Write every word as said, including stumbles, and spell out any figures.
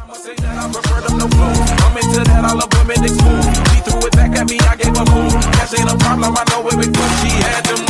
Say that I prefer them no clothes. I'm into that, I love women exposed. He threw it back at me, I gave a move. Cash ain't a problem, I know where it goes. She had them